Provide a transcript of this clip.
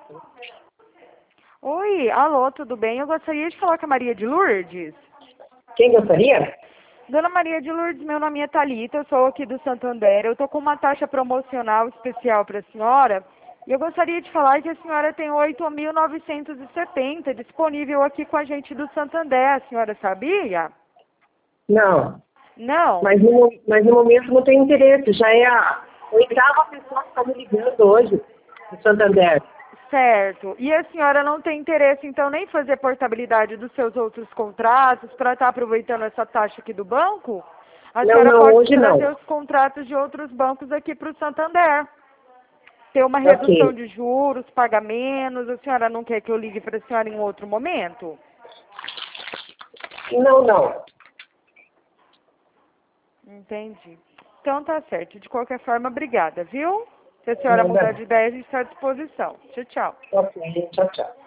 Oi, alô, tudo bem? Eu gostaria de falar com a Maria de Lourdes. Quem gostaria? Dona Maria de Lourdes, meu nome é Thalita, eu sou aqui do Santander. Eu estou com uma taxa promocional especial para a senhora. E eu gostaria de falar que a senhora tem 8.970 disponível aqui com a gente do Santander. A senhora sabia? Não, Não? mas no momento não tem interesse. Já é a oitava pessoa que está me ligando hoje do Santander. Certo. E a senhora não tem interesse, então, nem fazer portabilidade dos seus outros contratos para estar aproveitando essa taxa aqui do banco? A senhora Não, pode hoje não. trazer os contratos de outros bancos aqui para o Santander. Ter uma redução Ok. de juros, pagar menos. A senhora não quer que eu ligue para a senhora em outro momento? Não. Entendi. Então tá certo. De qualquer forma, obrigada, viu? Se a senhora mudar Nada. de ideia, a gente está à disposição. Tchau, tchau. Ok, tchau.